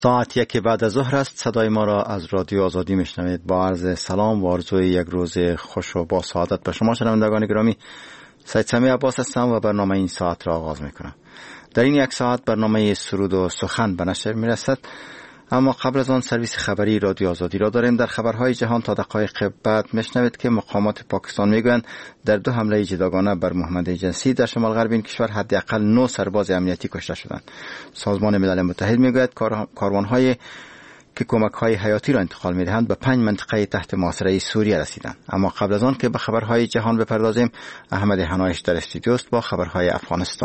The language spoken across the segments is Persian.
ساعت 1 بعد از ظهر است. صدای ما را از رادیو آزادی میشنوید. با عرض سلام و آرزوی یک روز خوش و با سعادت به شما شنوندگان گرامی، سید سمیع عباس هستم و برنامه این ساعت را آغاز میکنم. در این یک ساعت برنامه سرود و سخن به نشر میرسد، اما قبل از آن سرویس خبری رادیو آزادی را داریم. در خبرهای جهان تا دقایق بعد میشنوید که مقامات پاکستان میگویند در 2 حمله جداگانه بر محمد جنسی در شمال غرب این کشور حداقل 9 سرباز امنیتی کشته شدند. سازمان ملل متحد میگوید کاروان‌های که کمک‌های حیاتی را انتقال می‌دهند به 5 منطقه تحت محاصره سوریه رسیدند. اما قبل از آن که به خبرهای جهان بپردازیم، احمد حنایش در استودیو است با خبرهای افغانستان.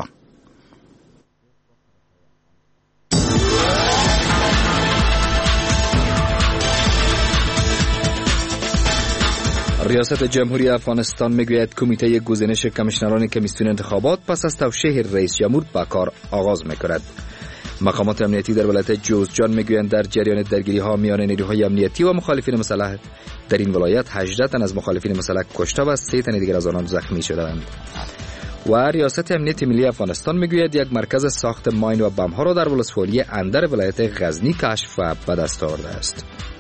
ریاست جمهوری افغانستان میگوید کمیته گزینش کمیشنران کمیسیون انتخابات پس از توشیح رئیس جمهور به کار آغاز میکند. مقامات امنیتی در ولایت جوزجان میگویند در جریان درگیری ها میان نیروهای امنیتی و مخالفین مسلح در این ولایت 18 تن از مخالفین مسلح کشته و 3 تن دیگر از آنان زخمی شدند. و ریاست امنیت ملی افغانستان میگوید یک مرکز ساخت ماین و بم ها را در ولسوالی اندر ولایت غزنی کشف و به دست آورده است.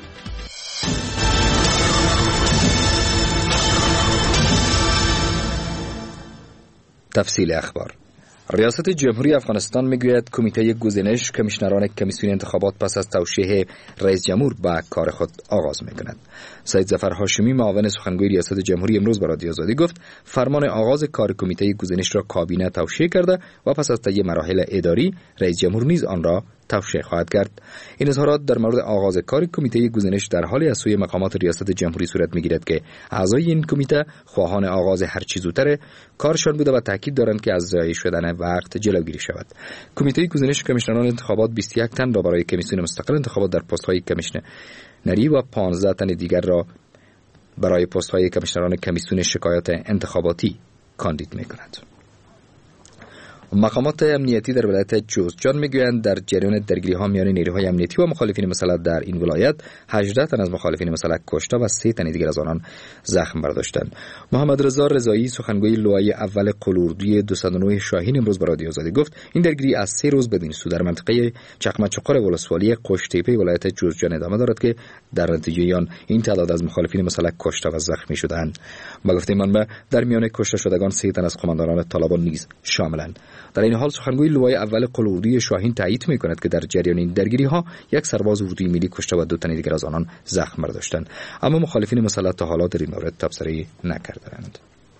تفصیل اخبار. ریاست جمهوری افغانستان میگوید کمیته گزینش کمیشنران کمیسیون انتخابات پس از توشیح رئیس جمهور به کار خود آغاز میکند. سید ظفر هاشمی معاون سخنگوی ریاست جمهوری امروز به رادیو آزادی گفت فرمان آغاز کار کمیته گزینش را کابینه توشیح کرده و پس از طی مراحل اداری رئیس جمهور نیز آن را توشیح خواهد کرد. این اظهارات در مورد آغاز کار کمیته گزینش در حالی از سوی مقامات ریاست جمهوری صورت میگیرد که اعضای این کمیته خواهان آغاز هر چه زودتر کارشان بوده و تاکید دارند که از ضایع شدن وقت جلوگیری شود. کمیته گزینش کمیشنران انتخابات 21 تن را برای کمیسیون مستقل انتخابات در پست‌های کمیشنری و 15 تن دیگر را برای پست‌های کمیشنران کمیسیون شکایات انتخاباتی کاندید می‌کند. مقامات امنیتی در ولایت جوزجان میگویند در جریان درگیری‌ها میان نیروهای امنیتی و مخالفین مسلح در این ولایت 18 تن از مخالفین مسلح کشته و 3 تن دیگر از آنان زخم برداشتند. محمد رضا رضایی سخنگوی لوای اول قلوردوی 209 شاهین امروز به رادیو آزادی گفت این درگیری از 3 روز بدین سو در منطقه چقمچقر ولسوالی قشتیپه ولایت جوزجان ادامه دارد که در نتیجه آن این تعداد از مخالفین مسلح کشته و زخمی شدند. با گفته منبع در میان کشته شدگان 3 تن از قماندانان طالبان نیز شاملند. در این حال سخنگوی لوای اول قلوردوی شاهین تایید می‌کند که در جریان این درگیری‌ها یک سرباز اردوی ملی کشته و 2 تن دیگر از آنان زخم برداشتند، اما مخالفین مسلح تا حالا در این مورد تبصره نکردند.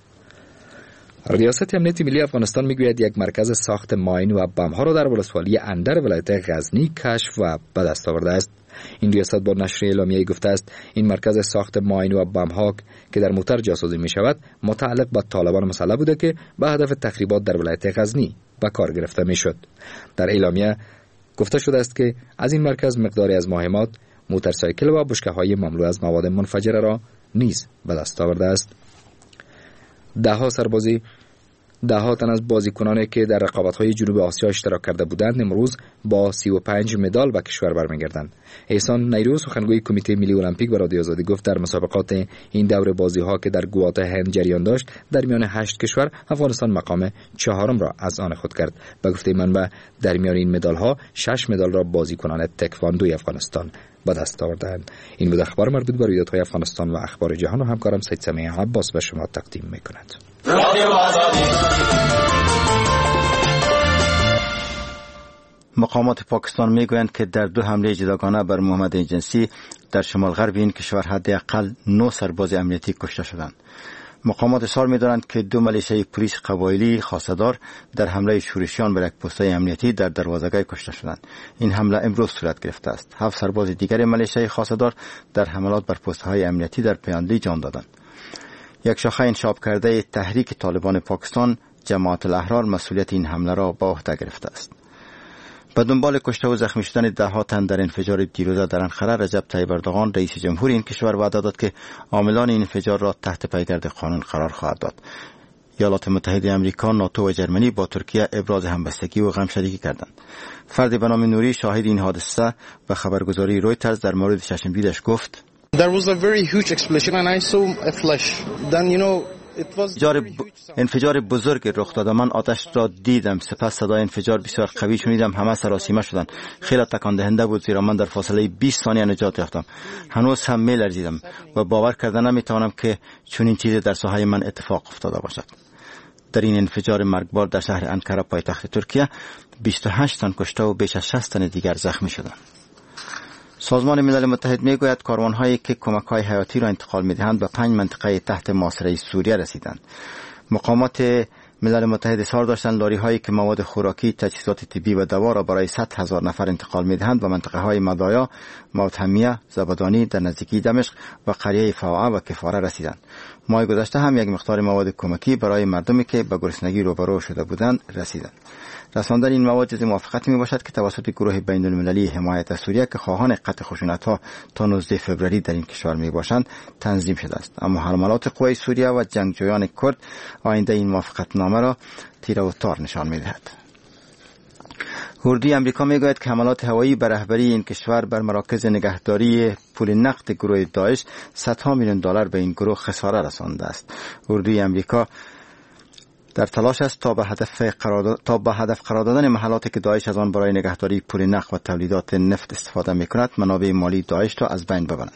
ریاست امنیت ملی افغانستان میگوید یک مرکز ساخت ماین و بم ها را در ولسوالی اندر ولایت غزنی کشف و به دست آورده است. این ریاست با نشر اعلامیه‌ای گفته است این مرکز ساخت ماین و بم ها که در موتر جاسازی می شود متعلق به طالبان مسلح بوده که به هدف تخریبات در ولایت غزنی به کار گرفته می شد. در اعلامیه گفته شده است که از این مرکز مقداری از مهمات، موتورسایکل و بشکه‌های مملو از مواد منفجره را نیز به دست آورده است. ده تن از بازیکنانی که در رقابت‌های جنوب آسیا اشتراک کرده بودند امروز با 35 مدال به کشور برمیگردند. احسان نیرو سخنگوی کمیته ملی المپیک به رادیو آزادی گفت در مسابقات این دور بازی‌ها که در گواتو هند جریان داشت در میان 8 کشور افغانستان مقام 4 را از آن خود کرد. به گفته منبع در میان این مدال‌ها 6 مدال را بازیکنان تکواندوی افغانستان به دست آوردند. این بود اخبار مربوط به رویدادهای افغانستان و اخبار جهان و همکارم سید سمیع عباس به شما تقدیم می‌کند. مقامات پاکستان میگویند که در 2 حمله جداگانه بر محمد جنسی در شمال غرب این کشور حداقل 9 سرباز امنیتی کشته شدند. مقامات اظهار می‌دارند که 2 ملیشه پلیس قبایلی خاصدار در حمله شورشیان بر یک پست‌های امنیتی در دروازه‌گاه کشته شدند. این حمله امروز صورت گرفته است. 7 سرباز دیگر ملیشه خاصدار در حملات بر پست‌های امنیتی در پیاندی جان دادند. یک شاخه انشاب کرده تحریک طالبان پاکستان جماعت الاحرار مسئولیت این حمله را به عهده گرفته است. به دنبال کشته و زخمی شدن 10 تن در انفجار دیروزه در انقره، رجب طیب اردوغان رئیس جمهور این کشور وعده داد که عاملان این انفجار را تحت پیگرد قانون قرار خواهد داد. ایالات متحده آمریکا، ناتو و جرمنی با ترکیه ابراز همبستگی و غمشریکی کردند. فردی به نام نوری شاهد این حادثه و خبرگزاری رویترز در مورد چشمدیدش گفت: There was a very huge explosion and I saw a flash. Then انفجار بزرگ رخ داد. من آتش را دیدم، سپس صدای انفجار بسیار قوی شنیدم. همه سراسیمه شدند. خیلی تکان دهنده بود، زیرا من در فاصله 20 ثانیه نجات یافتم. هنوز هم می‌لرزیدم و باور کردن نمی‌توانم که چنین چیزی در ساحه من اتفاق افتاده باشد. در این انفجار مرگبار در شهر انکارا پایتخت ترکیه 28 تن کشته و بیش از 60 تن دیگر زخمی شدند. سازمان ملل متحد میگوید کاروان‌هایی که کمک‌های حیاتی را انتقال می‌دهند به 5 منطقه تحت محاصره سوریه رسیدند. مقامات ملل متحد اظهار داشتند لاری‌هایی که مواد خوراکی، تجهیزات طبی و دوا را برای 100,000 نفر انتقال می‌دهند به منطقه‌های مدایا، موتهمیه، زبدانی در نزدیکی دمشق و قریه فاعه و کفاره رسیدند. ماه گذشته هم یک مقدار مواد کمکی برای مردمی که به گرسنگی روبرو شده بودند رسیدند. رساندن این مواد جز موافقت می باشد که توسط گروه بین المللی حمایت از سوریه که خواهان قطع خشونت‌ها تا 19 فوریه در این کشور می باشند تنظیم شده است. اما حملات قوای سوریه و جنگجویان کرد آینده این موافقت نامه را تیره و تار نشان می دهد. اردوی امریکا میگوید که حملات هوایی بر رهبری این کشور بر مراکز نگهداری پول نقد گروه داعش $100 میلیون به این گروه خساره رسانده است. اردوی امریکا در تلاش است تا به هدف قرار دادن محلاتی که داعش از آن برای نگهداری پول نقد و تولیدات نفت استفاده می‌کند منابع مالی داعش را از بین ببرند.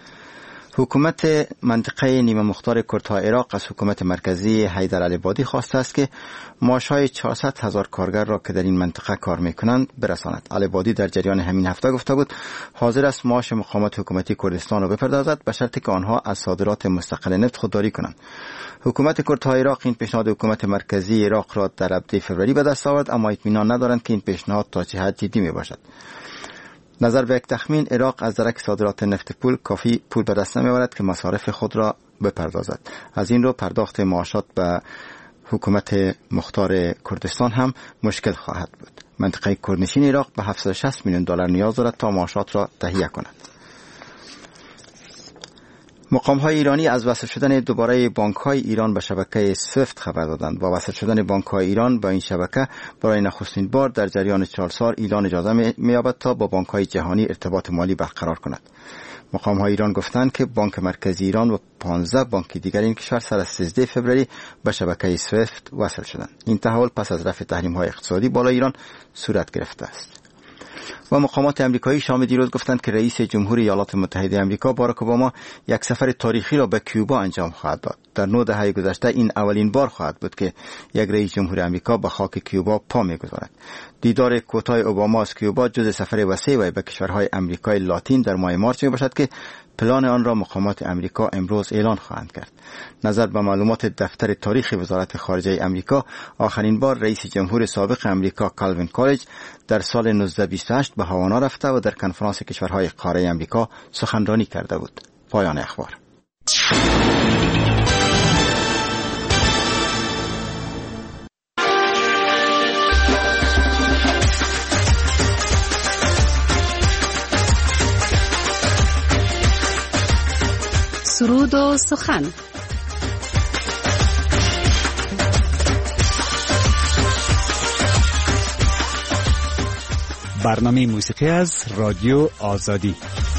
حکومت منطقه نیمه مختار کردهای عراق از حکومت مرکزی حیدر العبادی خواسته است که معاشهای 400,000 کارگر را که در این منطقه کار می‌کنند برساند. العبادی در جریان همین هفته گفته بود حاضر است معاش مقامات حکومتی کردستان را بپردازد به شرطی که آنها از صادرات مستقل نفت خودداری کنند. حکومت کردهای عراق این پیشنهاد حکومت مرکزی عراق را در 17 فوریه به دست آورد، اما اطمینان ندارند که این پیشنهاد تا چه حد جدی میباشد. نظر به یک تخمین عراق از درک صادرات نفت کافی پول به دست نمیآورد که مصارف خود را بپردازد. از این رو پرداخت معاشات به حکومت مختار کردستان هم مشکل خواهد بود. منطقه کردنشین عراق به $760 میلیون نیاز دارد تا معاشات را تهیه کند. مقام‌های ایرانی از وصل شدن دوباره بانک‌های ایران به شبکه سویفت خبر دادند. با وصل شدن بانک‌های ایران با این شبکه برای نخستین بار در جریان 4 سال ایران اجازه می‌یابد تا با بانک‌های جهانی ارتباط مالی برقرار کند. مقام‌های ایران گفتند که بانک مرکزی ایران و 15 بانک دیگر این کشور سر از 13 فوریه به شبکه سویفت وصل شدند. این تحول پس از رفع تحریم‌های اقتصادی بالای ایران صورت گرفته است. و مقامات امریکایی شام دیروز گفتند که رئیس جمهوری ایالات متحده آمریکا باراک اوباما یک سفر تاریخی را به کیوبا انجام خواهد داد. در 9 دهه گذشته این اولین بار خواهد بود که یک رئیس جمهور آمریکا به خاک کیوبا پا می‌گذارد. دیدار کوتاه اوباما از کیوبا جزء سفر وسیع وی به کشورهای آمریکای لاتین در ماه مارس میباشد که پلان آن را مقامات آمریکا امروز اعلان خواهند کرد. نظر به معلومات دفتر تاریخ وزارت خارجه آمریکا، آخرین بار رئیس جمهور سابق آمریکا کالوین کالج در سال 1928 به هاوانا رفته و در کنفرانس کشورهای قاره آمریکا سخنرانی کرده بود. پایان اخبار. سرود و سخن. برنامه موسیقی از رادیو آزادی.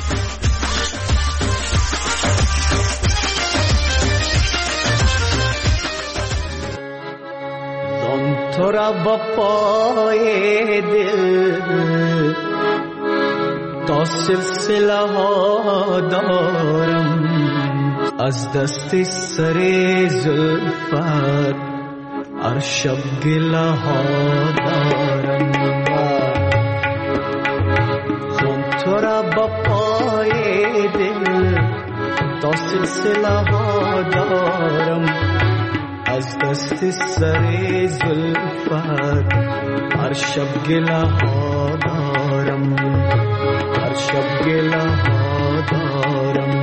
زان تو را با پای دل تا سلسله ها دارم، از دست سر زلفت هر شب گله ها دارم. زان تو را با پای دل تا سلسله ها دارم، از دست سر زلفت هر شب گله ها دارم، هر شب گله ها دارم.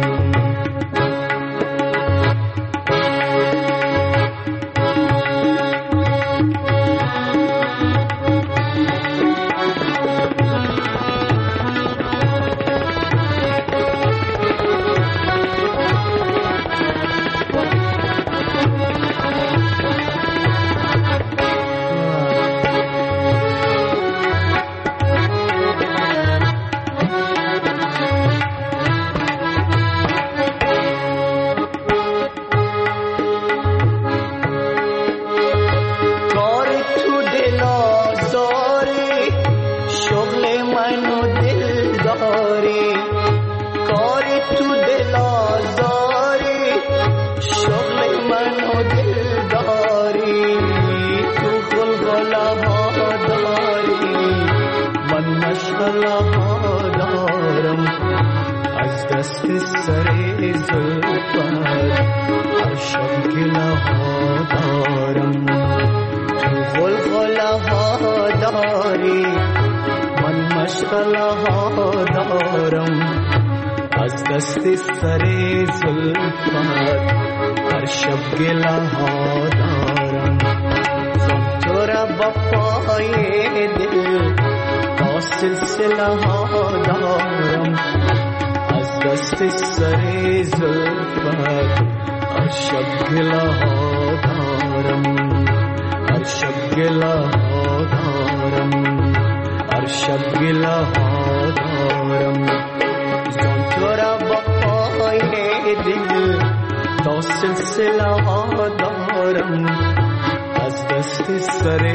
ها دارم، از دست سر زلفت هر شب گله ها دارم. تو غلغله ها داری، من مشغله ها دارم، از دست سر زلفت هر شب گله ها دارم. زن تو را با پای دل تا سلسله ها دارم، از دست سر زلفت هر شب گله ها دارم، هر شب گله ها دارم، هر شب گله ها دارم. زن تو را با پای دل تا سلسله ها دارم، از دست سر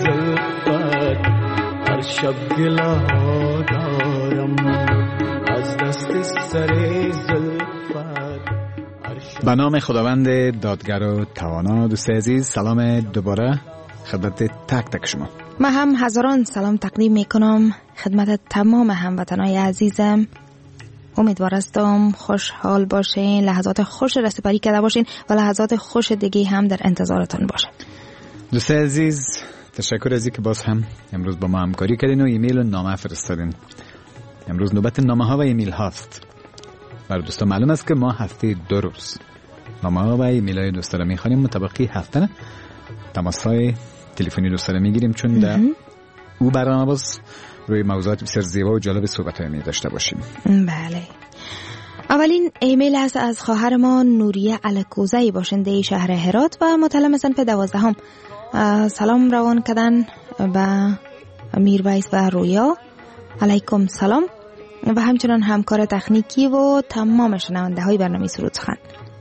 زلفت هر شب گله ها دارم، از دست سر زلفت. به نام خداوند دادگر و توانا. دوست عزیز سلام دوباره خدمت تک تک شما. من هم هزاران سلام تقدیم میکنم خدمت تمام هموطنای عزیزم. امیدوار هستم خوشحال باشین، لحظات خوش را سپری کرده باشین و لحظات خوش دیگه هم در انتظارتون باشه. دوست عزیز تشکر از اینکه باز هم امروز با ما همکاری کردین و ایمیل و نامه فرستادین. امروز نوبت نامه ها و ایمیل هاست. برای دوستان معلوم است که ما هفته 2 روز نامه ها و ایمیل های دوستا را میخوانیم، مطابقی هفته تماس های تلفنی دوستا را میگیریم، چون در او برنامه باز روی موضوعات بسیار زیبا و جالب صحبت های داشته باشیم. بله. اولین ایمیل است از خواهر ما نوریه الکوزی باشنده شهر هرات و متعلم صنف 12. سلام روان کردن به میرویس و رویا. علیکم سلام و همچنان همکار تکنیکی و تمام شنونده های برنامه سرود سخن.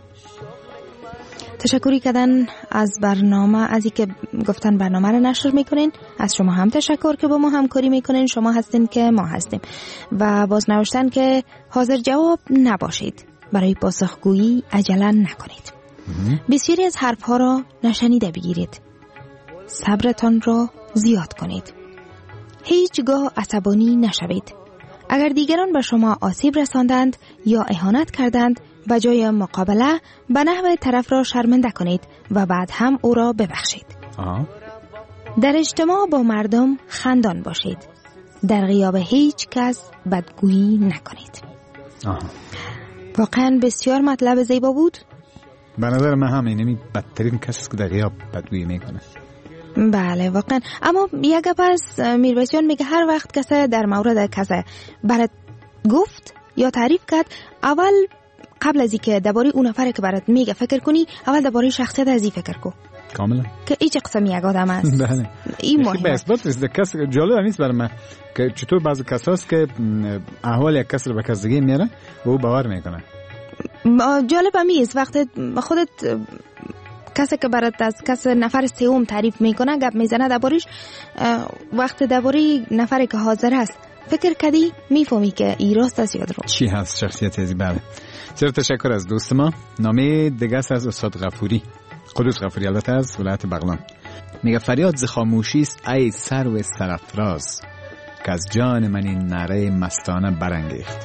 تشکری کردن از برنامه، از اینکه گفتن برنامه رو نشر میکنین. از شما هم تشکر که با ما همکاری میکنین. شما هستین که ما هستیم. و باز نوشتن که حاضر جواب نباشید، برای پاسخگویی عجله نکنید، بسیاری از حرف ها را نشنیده بگیرید، صبرتان را زیاد کنید، هیچگاه عصبانی نشوید. اگر دیگران به شما آسیب رساندند یا اهانت کردند، به جای مقابله به نحو طرف را شرمنده کنید و بعد هم او را ببخشید. در اجتماع با مردم خندان باشید، در غیاب هیچ کس بدگویی نکنید. واقعا بسیار مطلب زیبا بود. به نظر من هم اینمی بدترین کسی که در غیاب بدگویی میکنه. بله واقعا. اما یک گپ از میرویس جان میگه هر وقت کسی در مورد کسی برات گفت یا تعریف کرد، اول قبل از اینکه درباره اون نفر که برات میگه فکر کنی، اول درباره شخصیت از این فکر کو. کاملا. که این چه قسم یک آدم است. بله. این مهمه. به اثبات است. کس جالب نیست برای من که چطور بعضی کساست که احوال یک کس رو به کس دیگه میاره و او باور میکنه. جالب همیست وقتی خودت کسی که برات از کس نفر سوم تعریف میکنه گپ میزنه دربارش، وقتی درباره نفری که حاضر است فکر کردی میفهمی که ای راست است یا درست. چی هست شخصیت ازی؟ بله. بسیار تشکر از دوست ما. نامه دیگه است از استاد غفوری، قدوس غفوری، البته از ولایت بغلان. میگه فریاد ز خاموشی است ای سرو سرافراز، که از جان من این نره مستانه برانگیخت.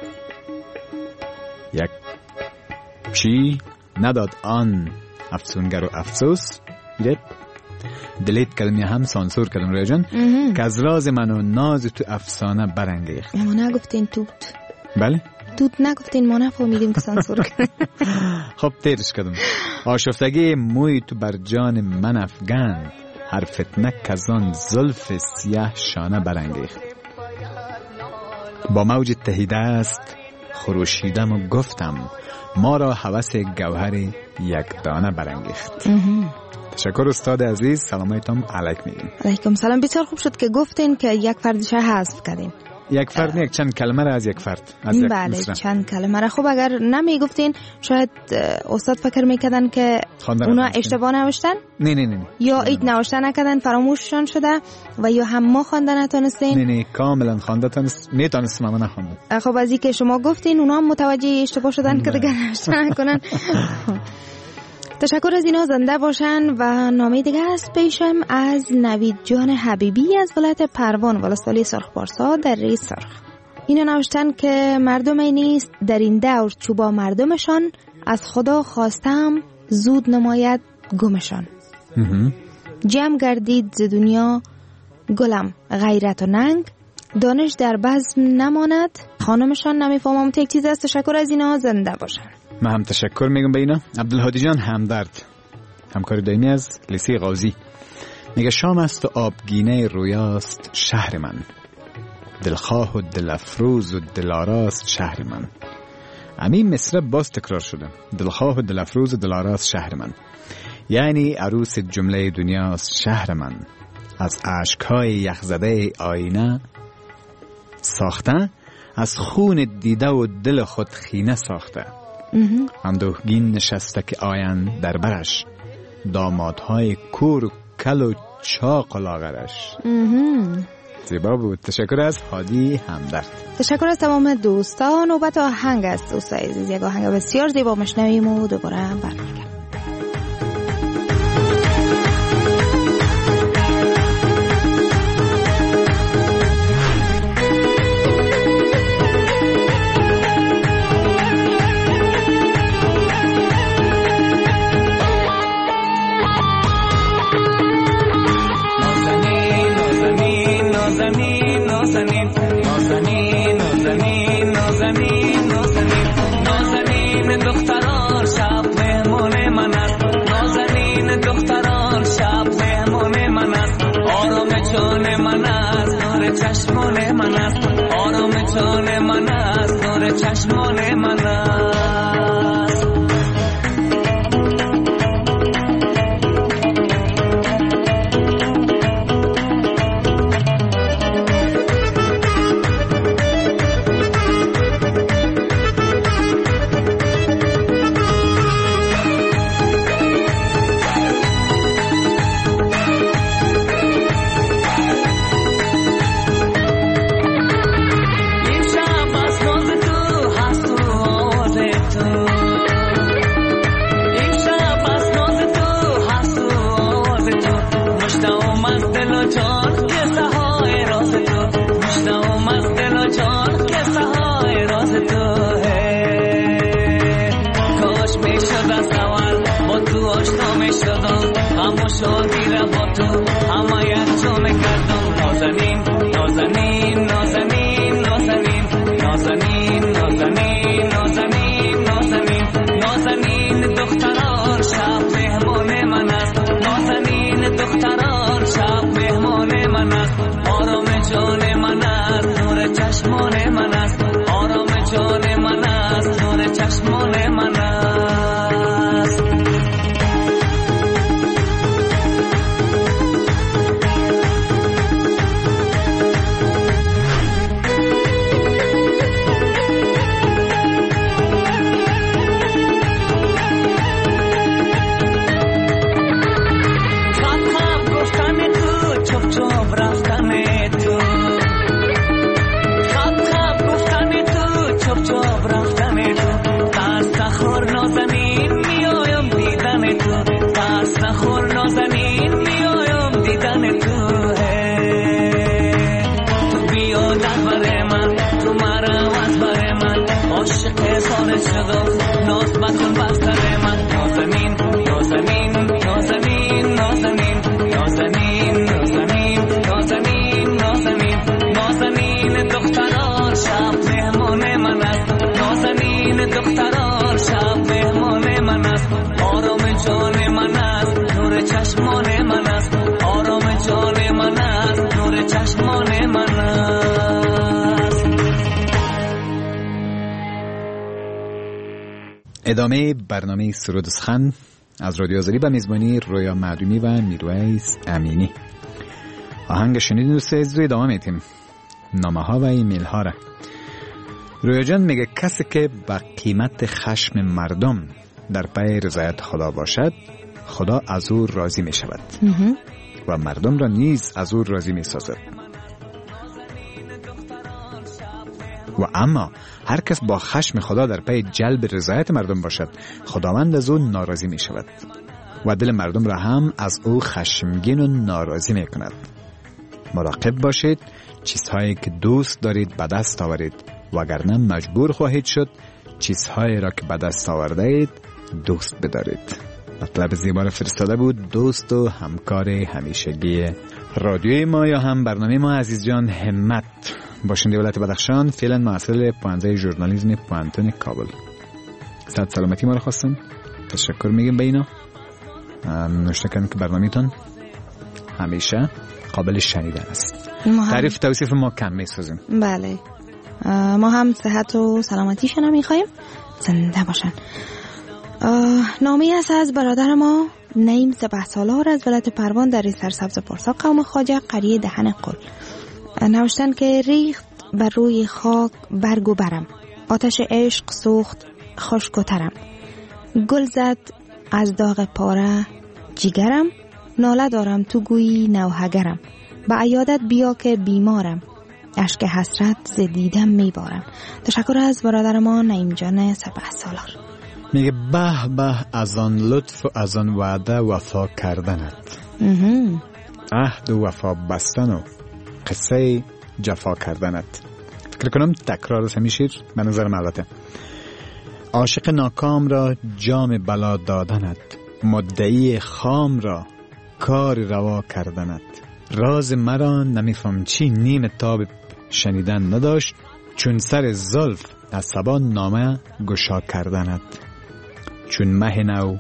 یک چی نداد آن افسونگر و افسوس، دلیت کلمه هم سانسور کردم روی جان، که از راز من و ناز تو افسانه برانگیخت. ما نگفتین توت. بله توت نگفتین، ما نفهمیدیم که سانسور کردیم. خب تیرش کردم. آشفتگی موی تو بر جان من افگند، هر فتنه کزان زلف سیاه شانه برانگیخت. با موج تهیده است خروشیدم و گفتم، ما را هوس گوهر یک دانه برانگیخت. تشکر استاد عزیز. سلامتون علیک میگیم. علیکم سلام. بسیار خوب شد که گفتین که یک فردش حذف کردین. یک فرد نه، یک چند کلمه را از یک فرد، از یک بله مصرع. چند کلمه را. خب اگر نمیگفتین شاید استاد فکر میکردن که اونا اشتباه نوشتن. نه یا ایت نوشته نکردن، فراموششان شده، و یا هم ما خوانده نتونستین. نه کاملا خوانده میتونستم اما نخوندم. خب از اینکه شما گفتین اونا هم متوجه اشتباه شدن که دیگه نوشته نکنن. تشکر از اینا، زنده باشن. و نامه دیگه است پیشم از نوید جان حبیبی از ولایت پروان، ولسوالی سرخ پارسا در ری سرخ. اینو نوشتن که مردم نیست در این دور چوبا مردمشان، از خدا خواستم زود نماید گمشان. جمع گردید ز دنیا گلم غیرت و ننگ، دانش در بزم نماند خانمشان. نمیفهمم یک چیز است. تشکر از اینا، زنده باشن. من هم تشکر میگم به اینا. عبدالهادی جان همدرد، همکار دائمی از لیسه غازی، میگه شام است و آبگینه رویاست شهر من، دلخواه و دلافروز و دلاراست شهر من. همین مصرع باز تکرار شده، دلخواه و دلافروز و دلاراست شهر من، یعنی عروس جمله دنیاست شهر من. از اشکهای یخزده آینه ساخته، از خون دیده و دل خود خینه ساخته. اندوهگین نشسته که آیند در برش، دامادهای کور و کل و چاق و لاغرش. زیبا بود. تشکر از هادی همدرد. تشکر از تمام دوستان. نوبت آهنگ است دوستای عزیز، یک آهنگ بسیار زیبا میشنویم و دوباره برمیگردیم. چشمان من است. ادامه برنامه سرود سخن از رادیو آزادی به میزبانی رویا معدومی و میرویس امینی. آهنگ شنیدین دوست عزیز، ادامه میتیم نامه ها و ایمیل ها را. رویا جان میگه کسی که با قیمت خشم مردم در پی رضایت خدا باشد، خدا از او راضی می شود و مردم را نیز از او راضی می سازد. و اما هر کس با خشم خدا در پی جلب رضایت مردم باشد، خداوند از او ناراضی می شود و دل مردم را هم از او خشمگین و ناراضی می کند. مراقب باشید چیزهایی که دوست دارید به دست آورید، وگرنه مجبور خواهید شد چیزهایی را که به دست آورده اید دوست بدارید. مطلب زیبا را فرستاده بود دوست و همکار همیشگی رادیوی ما یا هم برنامه ما عزیز جان همت، باشنده ولایت بدخشان، فعلا محصل پوانزه ژورنالیسم پوانتون کابل. صد سلامتی ما را خواستن، تشکر میگیم به اینا. نوشته کردن که برنامه‌تون همیشه قابل شنیدن است. تعریف توصیف ما کم میسازیم. بله، ما هم صحت و سلامتیشون میخوایم، زنده باشن. نامی است از برادر ما نعیم 13 سالار از ولایت پروان در سرسبز پارسا قوم خواجه قریه دهن قل. نوشتن که ریخت بر روی خاک برگ و برم، آتش عشق سوخت خشک و ترم، گل زد از داغ پاره جیگرم، ناله دارم تو گویی نوحگرم، به عیادت بیا که بیمارم، اشک حسرت ز دیدم میبارم. تشکر از برادر ما نعیم جان 13 سالار. میگه به به از آن لطف و از آن وعده وفا کردنت، عهد و وفا بستن و قصه جفا کردنت. فکر کنم تکرار از همین شیر به نظرم البته. عاشق ناکام را جام بلا دادنت، مدعی خام را کار روا کردنت، راز مرا نمیفهم چی نیم تاب شنیدن نداشت، چون سر زلف از سبا نامه گشا کردنت، چون مه نو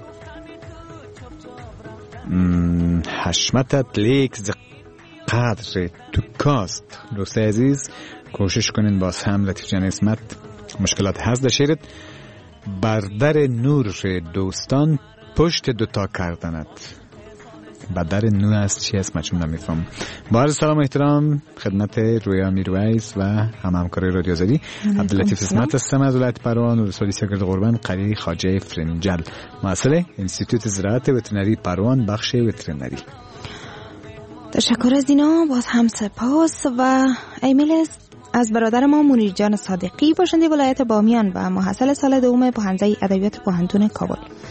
حشمتت لیک ز قدر تو کاست. دوست عزیز کوشش کنین باز هم لطیف جان اسمت مشکلات هست در شیرت. بر در نور دوستان پشت دوتا کردنت، بدر نو است چی است مچون نمیفهم. با عرض سلام و احترام خدمت رویا میرویس و همکار رادیو آزادی. عبداللطیف اسمت هستم از ولایت پروان و رسولی سرگرد قربان قریه خواجه فرنجل، مسئله انستیتوت زراعت وترنری پروان بخش وترنری. تشکر از اینا، باز هم سپاس. و ایمیل از برادر ما منیر جان صادقی باشنده ولایت بامیان و محصل سال دوم پوهنځی ادبیات پوهنتون کابل.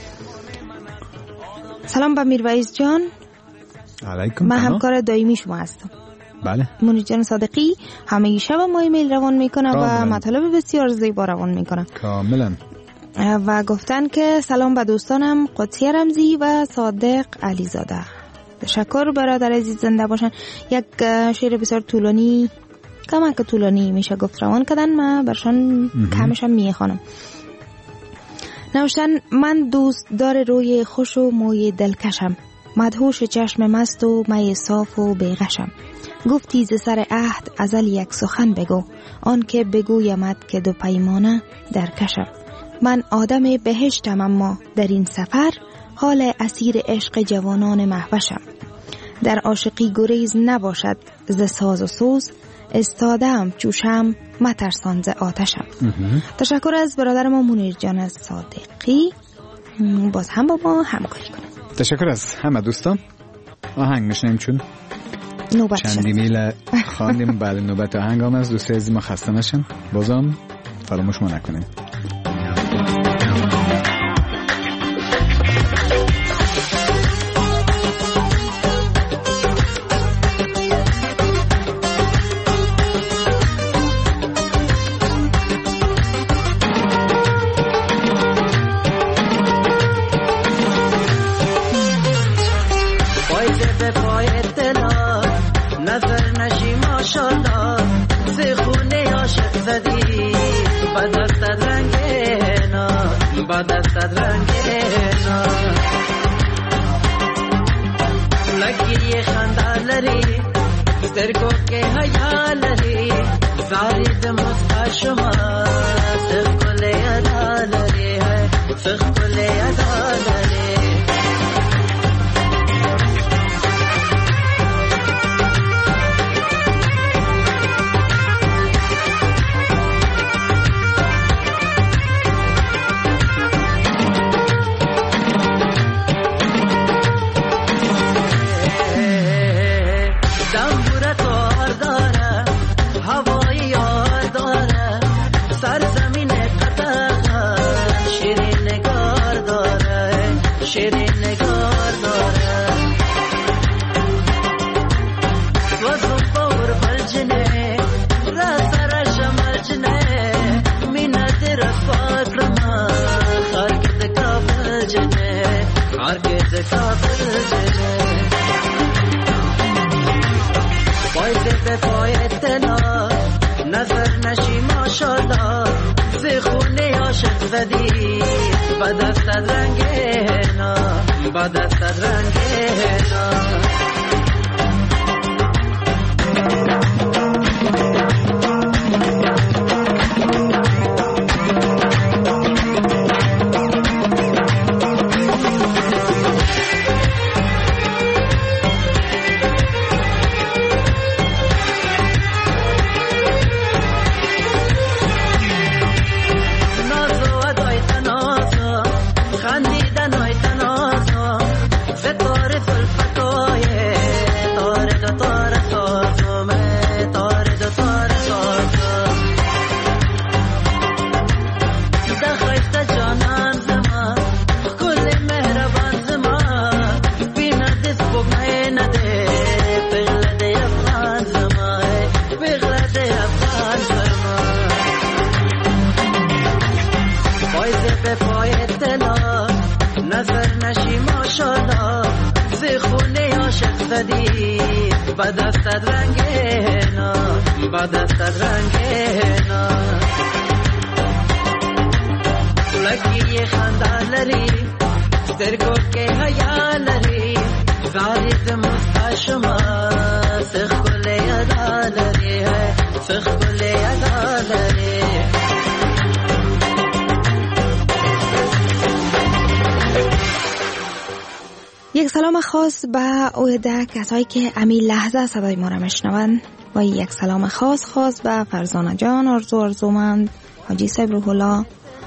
سلام به میرویس جان. علیکم. من همکار دائمی شما هستم. بله. منیر جان صادقی همیشه با ما ایمیل روان میکنه و مطالب بسیار زیبا روان میکنه. کاملا. و گفتن که سلام به دوستانم قدسی رمزی و صادق علیزاده. تشکر برادر عزیز، زنده باشن. یک شعر بسیار طولانی، کمک طولانی میشه گفت روان کردن، من برشان کمشم میخوانم. نوشتن من دوست دار روی خوش و موی دلکشم، مدهوش چشم مست و می صاف و بیغشم. گفتی ز سر عهد ازل یک سخن بگو، آن که بگویمت که دو پیمانه در کشم. من آدم بهشتم اما در این سفر، حال اسیر عشق جوانان مهوشم. در عاشقی گریز نباشد ز ساز و سوز، استادم چوشم مترسان ز آتشم. تشکر از برادر ما منیر جان از صادقی، باز هم با ما همکاری کنید. تشکر از همه دوستان. آهنگ میشنیم چون چند ایمیل خواندیم. بعد نوبت آهنگ هم از دوست عزیز ما خسته نشن، بازم فراموش ما نکنیم. سرزمین قطر شیرین نگاه ماشاءالله ز خونه عاشق زدی با دستت رنگ حنا با دستت رنگ حنا با دستت رنگ حنا با دستت رنگ حنا لکی خنده لري سترګو کې حیا لري زارید مستشما سخل ادا لري سخل ادا لري یک سلام خاص به عده کسایی که امی لحظه صدای ما را میشنوند و یک سلام خاص به فرزانه جان، ارزومند، حاجی صاحب روح الله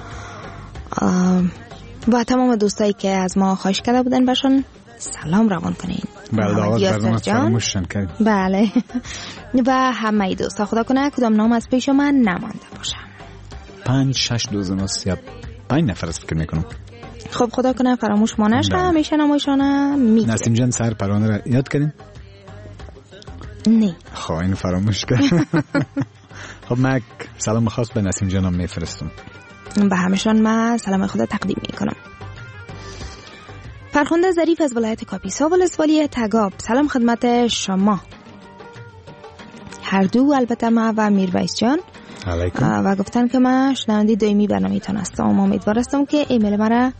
و تمام دوستایی که از ما خواهش کرده بودن باشن سلام روان کنین. بله و همه دوستا خدا کنه کدام نام از پیش من نمانده باشم. 5-6 نفر از فکر میکنم. خب خدا کنه فراموش ما نشه. همیشه نمایشانه میگه. نسیم جان سر پرانه را یاد کردین؟ نه. خب اینو فراموش کرد. خب من سلام خاص به نسیم جانم میفرستم. به همشان من سلام خدا تقدیم میکنم. فرخنده ظریف از ولایت کاپیسا ولسوالی تگاب، سلام خدمت شما هر دو، البته ما و میرویس جان علیکم. و گفتن که من شنونده دائمی برنامه‌تان هستم. امیدوار هستم که ایمیل مرا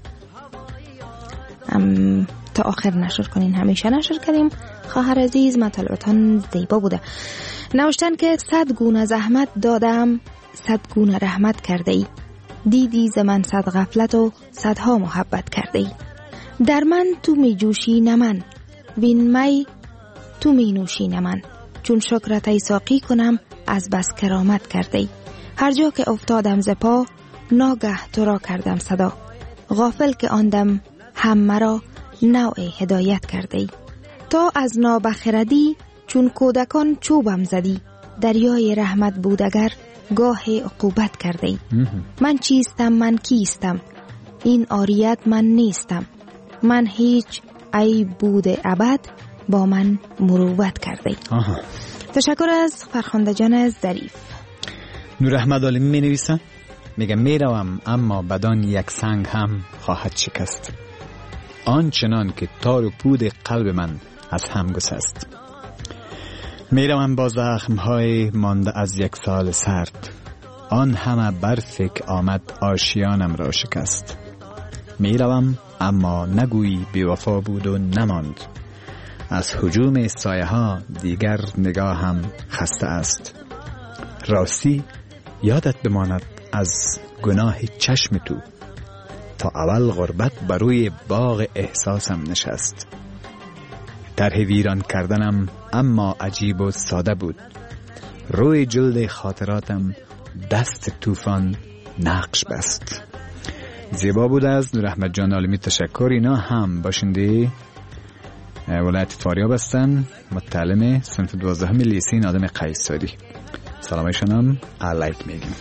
تا آخر نشر کنین. همیشه نشر کردیم. خواهر عزیز مطالبتان زیبا بوده. نوشتن که 100 گونه زحمت دادم 100 گونه رحمت کرده ای، دیدی ز من 100 غفلت و 100ها محبت کرده ای. در من تو می جوشی نه من، وین می تو می نوشی نه من. چون شکرت ای ساقی کنم از بس کرامت کرده ای. هر جا که افتادم ز پا ناگه تو را کردم صدا. غافل که آندم هم مرا نوع هدایت کرده ای. تا از نابخردی چون کودکان چوبم زدی. دریای رحمت بود اگر گاه عقوبت کرده ای. من چیستم من کیستم این عاریت من نیستم. من هیچ ای بود ابد با من مروت کرده ای. تشکر از فرخنده جان ظریف. نور احمد عالمی می نویسن میگه میروم اما بدان یک سنگ هم خواهد شکست، آنچنان که تار و پود قلب من از هم گسست. میروم با زخمهای مانده از یک سال سرد، آن همه برف که آمد آشیانم را شکست. میروم اما نگویی بی‌وفا بود و نماند، از هجوم سایه ها دیگر نگاهم خسته است. راستی یادت بماند از گناه چشم تو، تا اول غربت بروی باغ احساسم نشست. طرح ویران کردنم اما عجیب و ساده بود، روی جلد خاطراتم دست طوفان نقش بست. زیبا بود از نور احمد جان عالمی. تشکر. اینا هم باشنده ولایت فاریاب هستن، متعلم صنف 12 لیسین آدم قیصری. سلامشون هم علیک میگیم.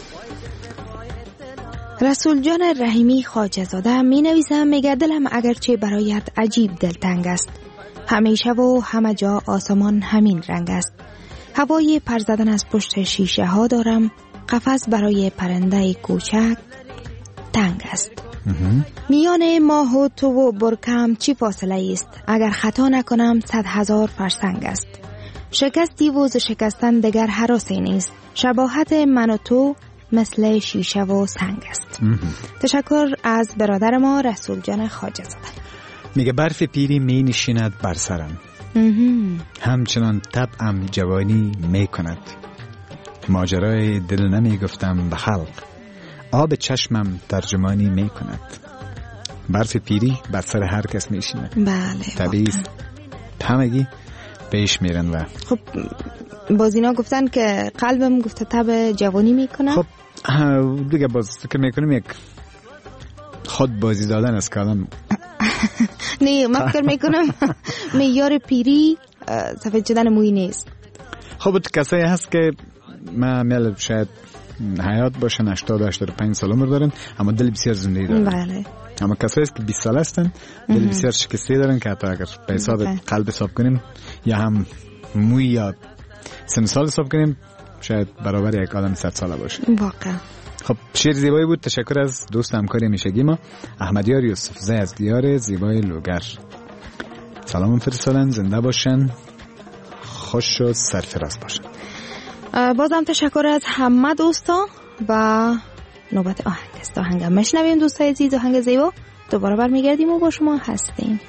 رسول جان رحیمی خواجه زاده می نویسم میگه دلم اگرچه برایت عجیب دلتنگ است، همیشه و همه جا آسمان همین رنگ است. هوای پر زدن از پشت شیشه ها دارم، قفس برای پرنده کوچک تنگ است. میان ماه و تو و برکم چی فاصله است؟ اگر خطا نکنم 100,000 فرسنگ است. شکستی و ز شکستن دگر هراسی نیست، شباهت من و تو مثل شیشه و سنگ است. تشکر از برادر ما رسول جان خواجه زاده. میگه برف پیری می نشیند بر سرم، همچنان طبعم جوانی می کند. ماجرای دل نمی گفتم به خلق، آب چشمم ترجمانی می کند. برف پیری بر سر هر کس می شیند. بله طبیعی است، همگی پیش میرن. و خب باز اینا گفتن که قلبم گفته تب جوانی می کند. خب دیگه باز فکر میکنیم یک خود بازی دادن است که آدم نه من فکر میکنم معیار پیری سفید شدن موی نیست. خب کسایی هست که میل شاید حیات باشن 80-85 سال عمر دارن اما دل بسیار زندگی دارن. بله. اما کسایی هست که 20 سال هستن دل بسیار شکسته دارن که حتی اگر به حساب قلب حساب کنیم یا هم موی یا سن سال حساب کنیم شاید برابر یک آدم 100 ساله باشه. واقعا. خب شعر زیبایی بود. تشکر از دوست همکاری همیشگی ما احمدیار یوسفزی از دیار زیبای لوگر. سلام فرستادن، زنده باشن، خوش و سرفراز باشن. بازم تشکر از همه دوستا و نوبت آهنگ است. آهنگ مشنویم دوستای عزیز، آهنگ زیبا. دوباره برمیگردیم و با شما هستیم.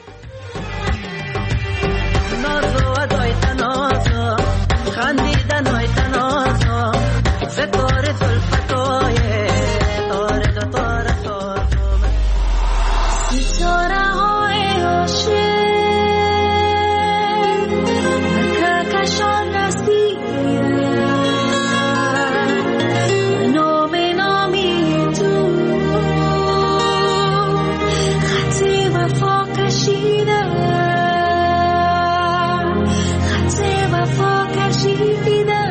نازو ادای تنازو خندیدن های تنازو ستاره زلفتای تاره دو تاره تازو ستاره های عاشق که کشان رسید نام نامی تو خطی وفا کشیده خطی وفا کشیده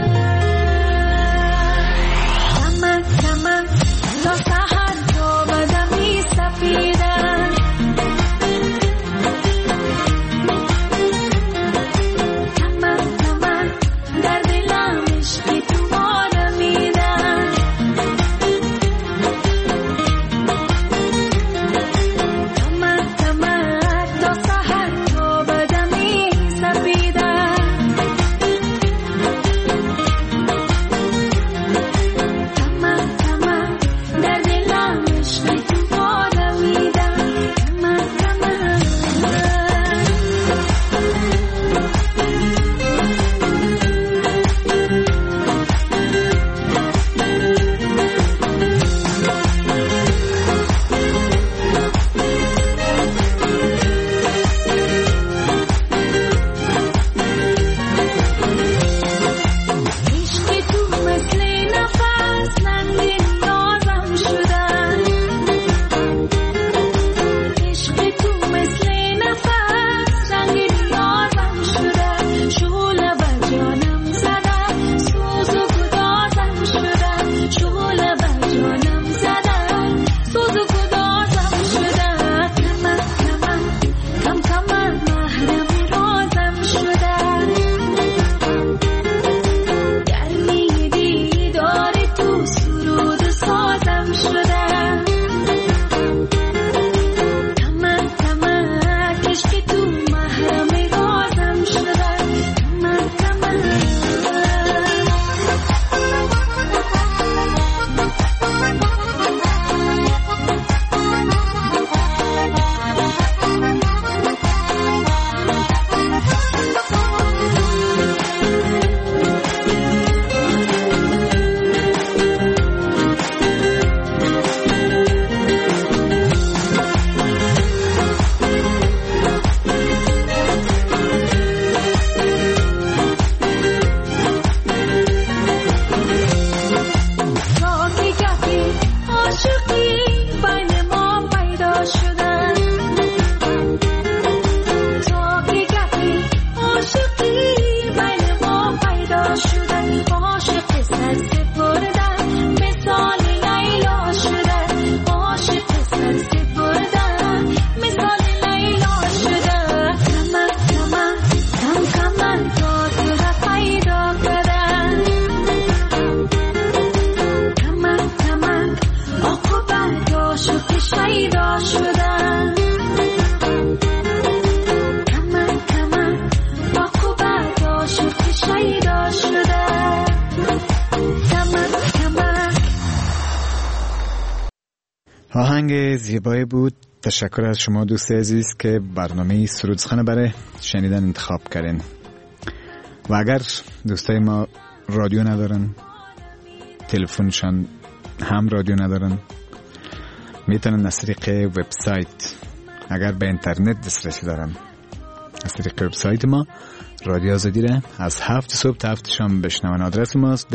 آهنگ زیبایی بود. تشکر از شما دوست عزیز که برنامه سرودخانه برای شنیدن انتخاب کردین. و اگر دوستای ما رادیو ندارن، تلفنشان هم رادیو ندارن، میتونن از طریق وبسایت، اگر به اینترنت دسترسی دارن، از طریق وبسایت ما رادیو آزادی را از 7 صبح تا 7 شام بشنون. آدرس ماست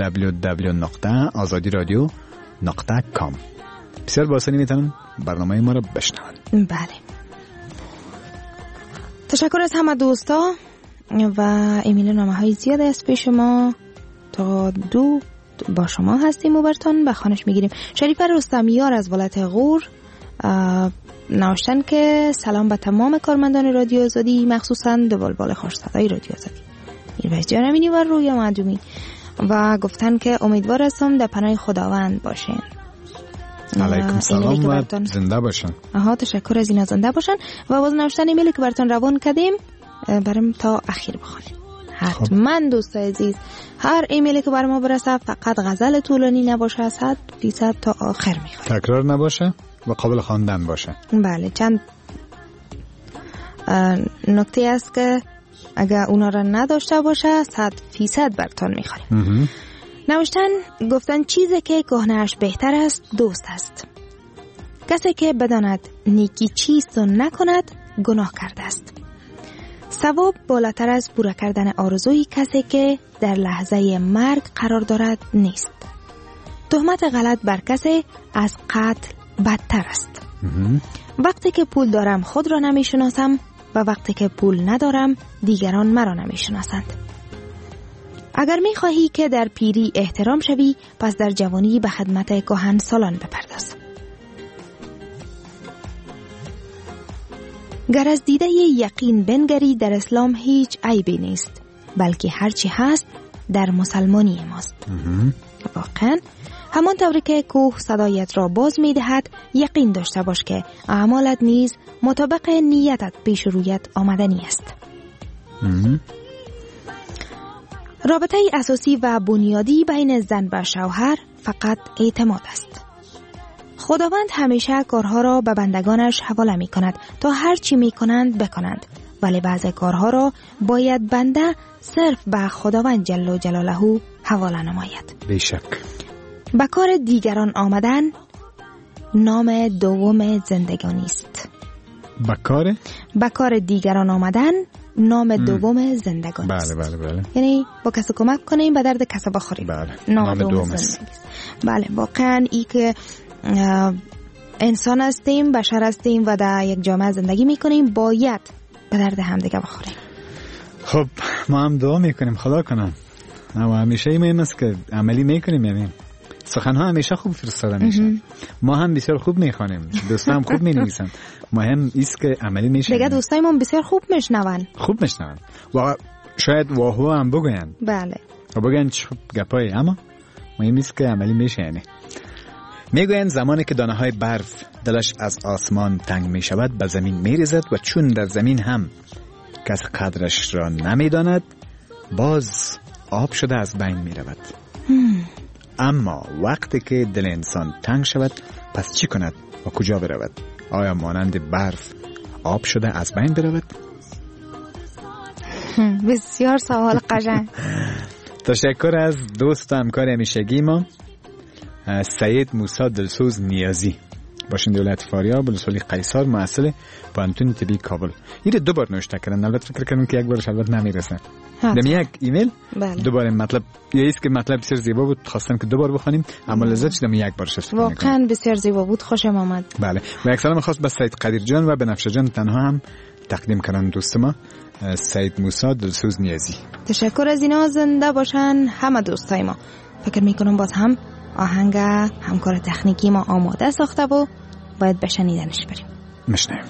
www.azadiradio.com. بسیار با آسانی میتونن برنامه ما را بشنون. بله، تشکر از همه دوستا و ایمیل نامه های زیاده از پیش ما. تا 2 با شما هستیم و برتون به خانش میگیریم. شریف رستمیار از ولایت غور نوشتن که سلام به تمام کارمندان رادیو آزادی، مخصوصا دو بلبل خوش صدای رادیو آزادی، میرویس جانمینی و رویا معدومی، و گفتن که امیدوار هستم در پناه خداوند باشین. علیکم سلام و زنده باشن. تشکر از اینا، زنده باشن. و باز نوشتن ایمیلی که براتون روان کردیم برام تا اخیر بخونید. حتما دوست عزیز هر ایمیلی که بر ما برسه فقط غزل طولانی نباشه، 100% تا آخر میخواد، تکرار نباشه و قابل خواندن باشه. بله، چند نکته است که اگر اونا را نداشته باشه 100% براتون میخوریم. نوشتن گفتن چیزی که کهنه‌اش بهتر است دوست است. کسی که بداند نیکی چیست و نکند گناه کرده است. ثواب بالاتر از پورا کردن آرزوی کسی که در لحظه مرگ قرار دارد نیست. تهمت غلط بر کسی از قتل بدتر است. وقتی که پول دارم خود را نمیشناسم و وقتی که پول ندارم دیگران مرا نمیشناسند. اگر میخواهی که در پیری احترام شوی پس در جوانی به خدمت کهن سالان بپرداز. گر از دیده یقین بنگری در اسلام هیچ عیبی نیست، بلکه هرچی هست در مسلمانی ماست. واقعا همان طوری که کوه صدایت را باز میدهد یقین داشته باش که اعمالت نیز مطابق نیتت پیش رویت آمدنی است. رابطه اساسی و بنیادی بین زن و شوهر فقط اعتماد است. خداوند همیشه کارها را به بندگانش حواله می کند تا هر چی می کنند بکنند، ولی بعضی کارها را باید بنده صرف به خداوند جل جلاله حواله نماید. بیشک. به کار دیگران آمدن نام دوم زندگانی است. به کار دیگران آمدن نام دوم زندگانی است. بله. یعنی با کسی کمک کنیم به درد کسی بخوریم. بله. نام دوم است. بله، واقعا ای که انسان هستیم، بشر هستیم و در یک جامعه زندگی میکنیم، باید به درد همدیگه بخوریم. خب ما هم دعا میکنیم خدا کنم و همیشه مهم است که عملی میکنیم. یعنی سخنها همیشه خوب فرستاده میشن، ما هم بسیار خوب میخوانیم، دوستا هم خوب مینویسن، مهم است که عملی میشه. دیگه دوستای ما بسیار خوب میشنون و شاید واهوا هم بگوین. بله، و بگوین چه گپایی، اما مهم است که عملی میشه. یعنی میگویند زمانی که دانه های برف دلش از آسمان تنگ می شود به زمین می ریزد و چون در زمین هم کس قدرش را نمی داند باز آب شده از بین می رود. اما وقتی که دل انسان تنگ شود پس چی کند و کجا برود؟ آیا مانند برف آب شده از بین برود؟ بسیار سوال قشنگ. تشکر از دوست و همکار همیشگی ما سید موسی دلسوز نیازی، باشنده ولایت فاریاب، ولسوالی قیصر، محصل پانتون طبی کابل. این 2 بار نوشته کردن، البته فکر کردم که یک بارش البته نمیرسه. دم یک ایمیل 2 بار مطلب، یا است که مطلب بسیار زیبا بود، خواستم که 2 بار بخونیم اما لذت شدم یک بارش استفاده کنم. واقعا بسیار زیبا بود، خوشم آمد. بله، و یک سلام خاص به سید قدیر جان و بنفشه جان تنها هم تقدیم کردن دوست ما سید موسی دلسوز نیازی. تشکر از اینا، زنده باشن همه دوستای ما. فکر میکنم باز هم آهنگ همکار تکنیکی ما آماده ساخته و باید به شنیدنش بریم. مشنویم.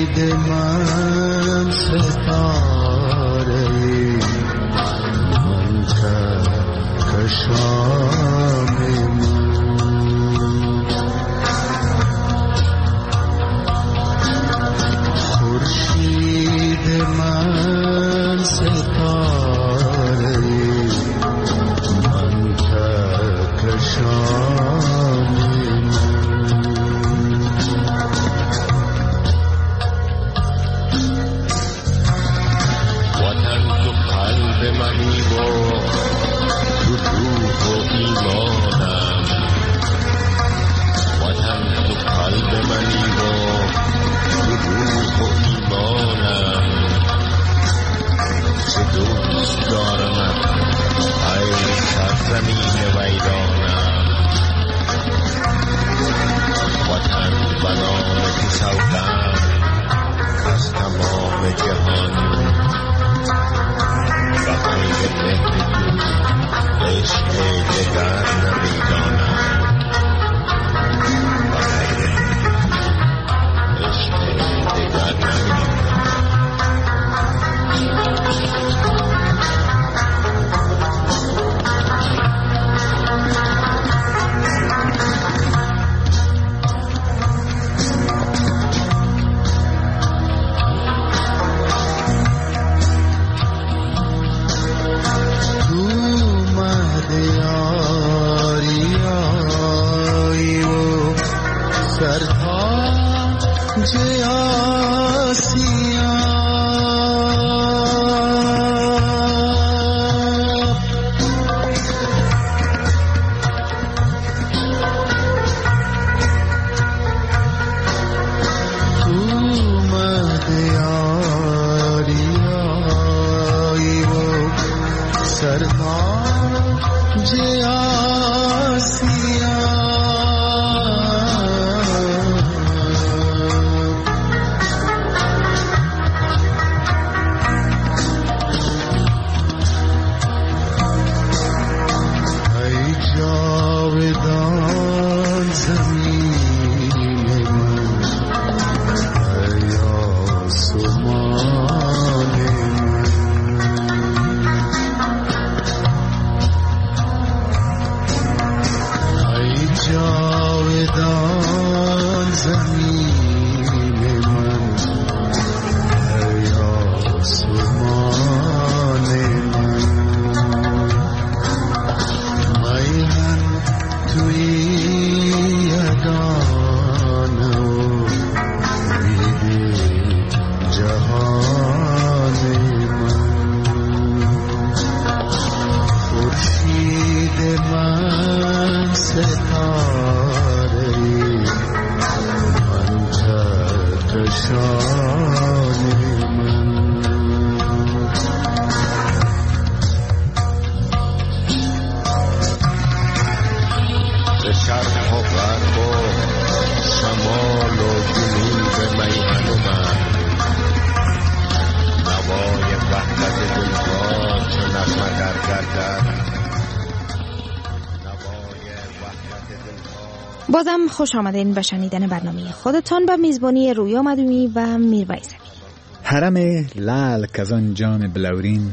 بازم خوش آمدین به شنیدن برنامه خودتان به میزبانی رویا مدومی و میرویس. حرم لال کزان جام بلورین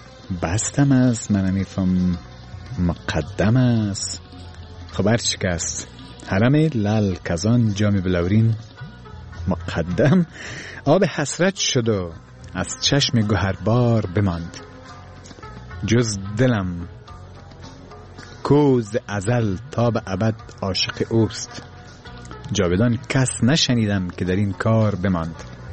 بستم است، من میفهم مقدم است. خبر شکست حرم لال کزان جام بلورین مقدم، آب حسرت شد و از چشم گوهربار بماند. جز دلم کوز ازل تا به ابد عاشق اوست، جاودان کس نشنیدم که در این کار بماند.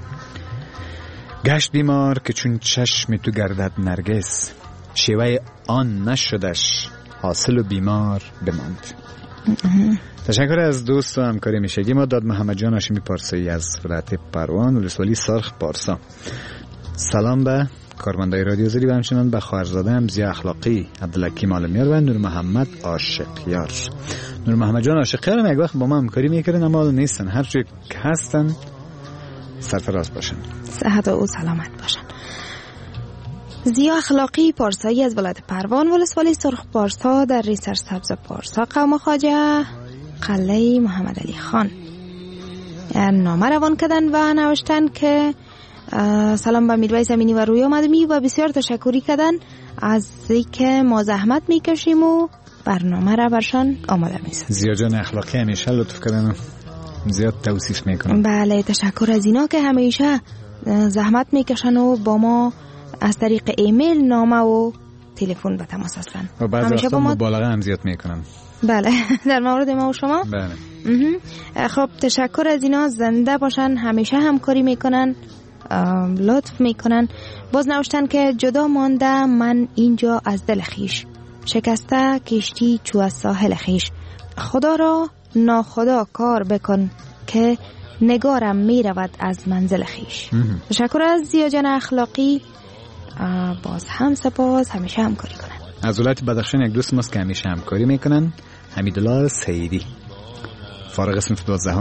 گشت بیمار که چون چشم تو گردد نرگس، شیوه آن نشدش حاصل و بیمار بماند. تشکر از دوست و همکاری میشگی ما داد محمد جان هاشمی پارسایی از ولایت پروان ولسوالی سرخ پارسا. سلام به کارمندای رادیو زری و همچنان به خواهرزاده‌ام ضیا اخلاقی، عبدالحکیم عالمیار و نور محمد عاشقیار. نور محمد جان عاشقیار هم یک وقت با ما همکاری میکردن اما حالا نیستن، هر جایی که هستن سرفراز باشن، صحت و سلامت باشن. ضیا اخلاقی پارسایی از ولایت پروان ولسوالی سرخ پارسا در ری سرسبز پارسا قوم خواجه قلعه محمد علی خان. نامه روان کردن و نوشتن که سلام به میرویس امینی و رویا مدمی و بسیار تشکری کردن از اینکه ما زحمت میکشیم و برنامه را برشان آماده میسازیم. زیا جان اخلاقی همیشه لطف کردن، زیاد توصیف میکنن. بله تشکر از اینا که همیشه زحمت میکشن و با ما از طریق ایمیل، نامه و تلفن به تماس هستن. و بعضی وقتا مبالغه هم زیاد میکنن. بله در مورد ما و شما. بله. خب تشکر از اینا، زنده باشن، همیشه همکاری میکنن، لطف میکنن. باز نوشتن که جدا مانده من اینجا از دل خیش، شکسته کشتی چو از ساحل خیش، خدا را ناخدا کار بکن که نگارم میرود از منزل خیش. تشکر از زیا جان اخلاقی، باز هم سپاس، همیشه همکاری کنن. از ولایت بدخشان یک دوست ماست که همیشه همکاری میکنن، حمیدالله سیدی، فارغ صنف 12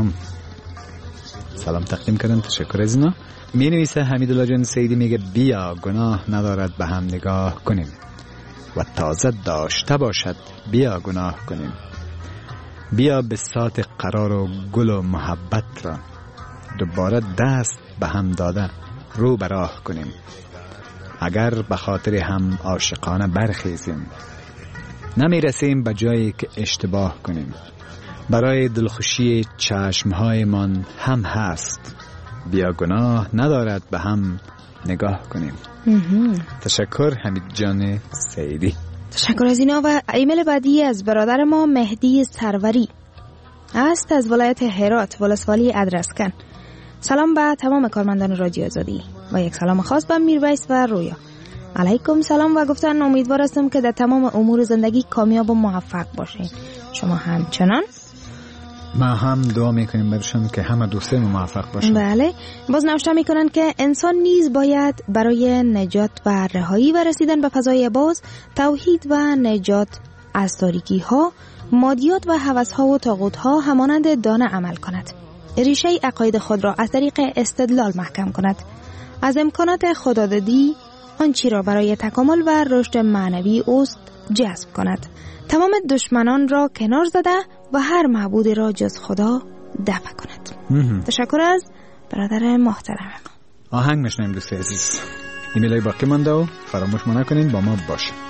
سلام تقدیم کردن. تشکر از اینا. می نویسه حمیدالله جان سیدی، میگه بیا گناه ندارد به هم نگاه کنیم و تازه داشته باشد بیا گناه کنیم، بیا به سات قرار و گل و محبت را دوباره دست به هم داده رو به راه کنیم، اگر به خاطر هم عاشقانه برخیزیم نمی رسیم به جایی که اشتباه کنیم، برای دلخوشی چشمهای من هم هست، بیا گناه ندارد به هم نگاه کنیم. تشکر حمید جان سیدی. تشکر از اینا. و ایمیل بعدی از برادر ما مهدی سروری است از ولایت هرات، ولسوالی ادرسکن. سلام به تمام کارمندان رادیو آزادی و یک سلام خاص به میرویس و رویا. علیکم سلام و گفتن امیدوار هستم که در تمام امور زندگی کامیاب و موفق باشین. شما همچنان. ما هم دعا میکنیم برشون که همه دوستان موفق باشن. بله. باز نوشته میکنن که انسان نیز باید برای نجات و رهایی و رسیدن به فضای باز، توحید و نجات از تاریکی ها، مادیات و هوس ها و طاغوت ها همانند دانه عمل کند، ریشه عقاید خود را از طریق استدلال محکم کند، از امکانات خدادادی آنچه را برای تکامل و رشد معنوی اوست جذب کند، تمام دشمنان را کنار زده و هر معبود را جز خدا دفع کند. تشکر از برادر محترم. آهنگ میشنیم دوست عزیز. ایمیلای باقی مانده و فراموش نکنین با ما باشید.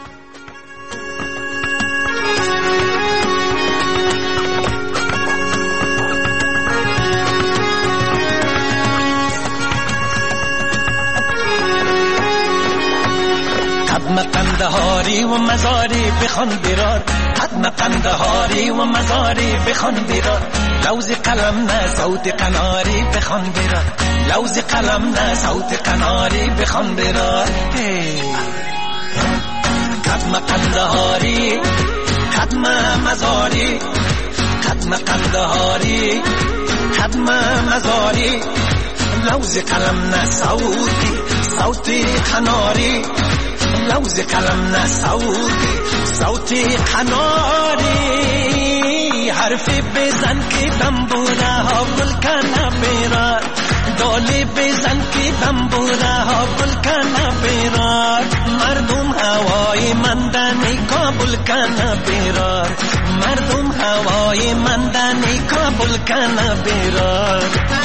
حتما قندهاری و مزاری بخوان برار، حتما قندهاری و مزاری بخوان برار، لوز قلم نه صوت قناری بخوان برار، لوز قلم نه صوت قناری بخوان برار. حتما قندهاری، حتما مزاری، حتما قندهاری، حتما مزاری، لوز قلم نه صوتی قناری، لوز قلم نه صوتی قناری، حرفی بزن که دنبوره ها گل کنه بیرار، دالی بزن که دنبوره ها گل کنه بیرار، مردم هوای مندنی کابل کنه بیرار، مردم هوای مندنی کابل کنه بیرار.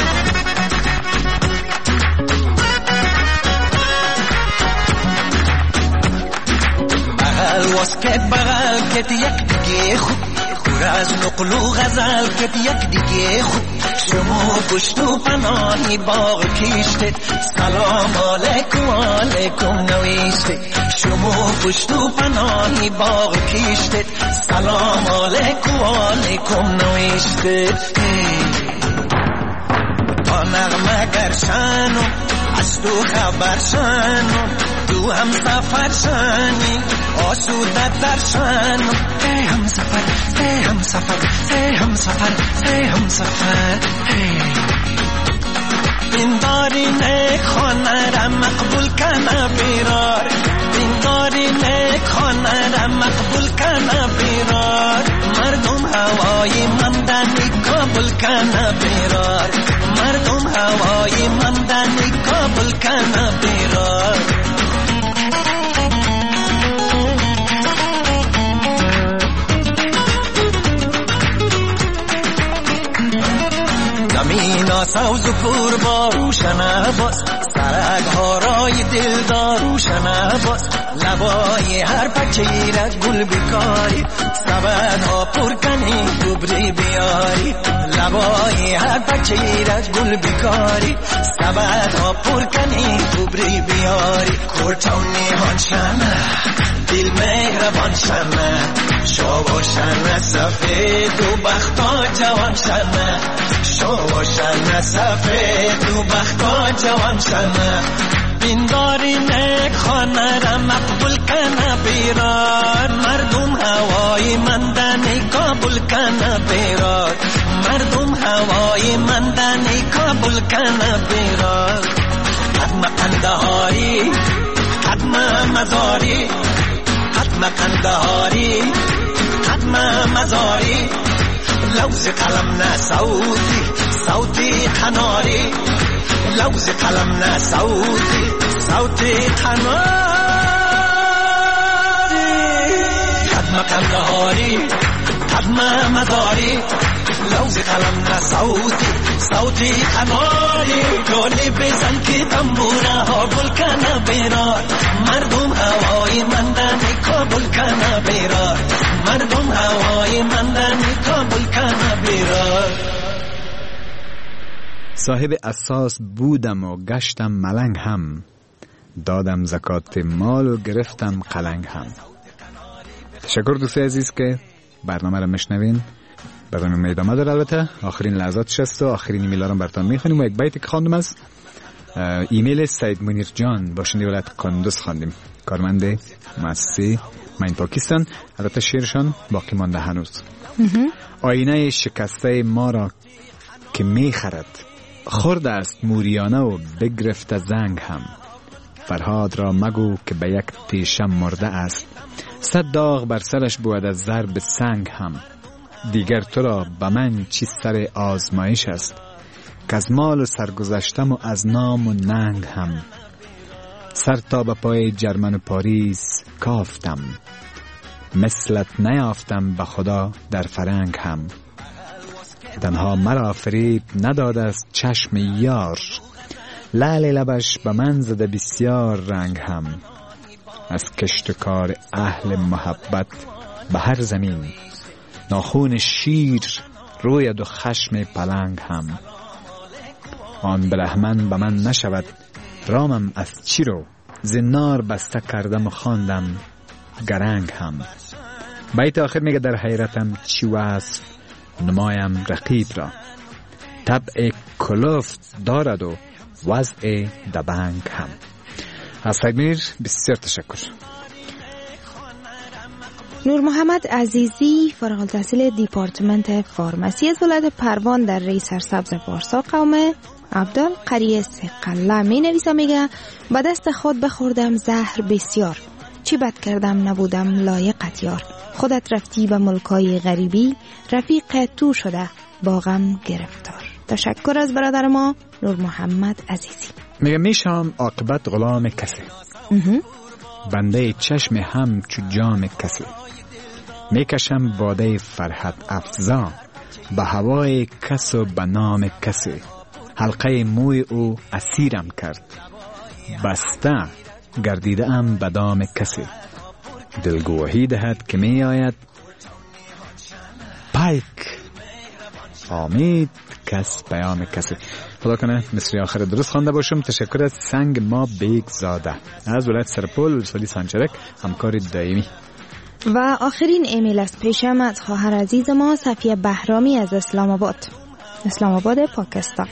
واسکت بغل کت یک دیگه خوب، خور از نقل و غزل کت یک دیگه خوب، شما پشت و پناهی باغ کشتت، سلام علیکم علیکم نوشتت، شما پشت و پناهی باغ کشتت، سلام علیکم علیکم نوشتت. تا نغمه گرشنو از تو خبر شنو، تو هم سفر شنی آسوده درشن، ای هم سفر ای هم سفر ای هم سفر ای هم سفر. بینداری نیک خانه را مقبول کنه بیرار، بینداری نیک خانه را مقبول کنه بیرار، مردم هوای مندنی کابل کنه بیرار، مردم هوای مندنی کابل کنه بیرار. دنیا سوز و پر با روشن باز سرک ها رای دلدار روشن باز لبای هر پچه را گل بکاری سبد ها پر کنی دوبری بیاری لبای هر پچه را گل بکاری سبد ها پر کنی دوبری بیاری کورتونی هانشنه دل مهربان شنه شو شنه سفید و بختا جوان شنه شو شنه سفید و بختا جوان شنه بینداری نک خانه را مقبول کنه بیرار مردم هوای مندنی کابل کنه بیرار مردم هوای مندنی کابل کنه بیرار حتما قندهاری حتما مزاری حتما قندهاری حتما مزاری لوز قلم نه صوتی صوتی قناری لوز قلم نه صوتی صوتی قناری حتما قندهاری حتما مزاری لوز قلم نه صوتی صوتی قناری گلی بزن که تنبوره ها گل کنه بیرار مردم هوای مندنی کابل کنه بیرار مردم هوای مندنی کابل کنه بیرار صاحب اساس بودم و گشتم ملنگ هم دادم زکات مال و گرفتم قلنگ هم. تشکر دوستای عزیز که برنامه را مشنوین. برنامه ادامه داره، البته آخرین لحظاتش است و آخرین ایمیل ها را براتون میخونیم و یک بیتی که خواندم از ایمیل سید منیر جان باشنده ولایت قندوز خواندیم، کارمند مؤسسه ماین پاکستان. البته شعرشان باقی مانده هنوز. آینه شکسته ما را که میخرد خورده است موریانه و بگرفته زنگ هم. فرهاد را مگو که به یک تیشم مرده است 100 داغ بر سرش بود از ضرب سنگ هم. دیگر تو را به من چی سر آزمایش است که از مال و سرگذشتم و از نام و ننگ هم. سر تا به پای جرمن و پاریس کافتم مثلت نیافتم به خدا در فرنگ هم. تنها مرا فریب نداد است چشم یار لعل لبش به من زده بسیار رنگ هم. از کشت کار اهل محبت به هر زمین ناخون شیر روید و خشم پلنگ هم. آن برهمن به من نشود رامم از چی رو زنار بسته کردم و خواندم گرنگ هم. بیت آخر میگه در حیرتم چی وصف نمایم رقیب را طبع کلفت دارد و وضع دبنگ هم. از سید منیر بسیار تشکر. نور محمد عزیزی فارغ التحصیل دیپارتمنت فارمسی از ولایت پروان در ری سرسبز پارسا قوم عبدال قریه سقله می نویسه، میگه به دست خود بخوردم زهر بسیار چی بد کردم نبودم لایقت یار. خودت رفتی به ملکای غریبی رفیق تو شده با غم گرفتار. تشکر از برادر ما نور محمد عزیزی. میگه میشم عاقبت غلام کسی بنده چشم هم چو جام کسی. میکشم باده فرحت افزا به هوای کس و به نام کسی. حلقه موی او اسیرم کرد بسته گردیده ام به دام کسی. دلگوهی دهد که می آید پایک آمید کس پیام کسی. خدا کنه مصری آخر درست خوانده باشم. تشکر از سنگ ما بیگ زاده از ولایت سرپل ولسوالی سانچرک، همکار دائمی. و آخرین ایمیل از پیشم از خواهر عزیز ما صفیه بهرامی از اسلام آباد پاکستان.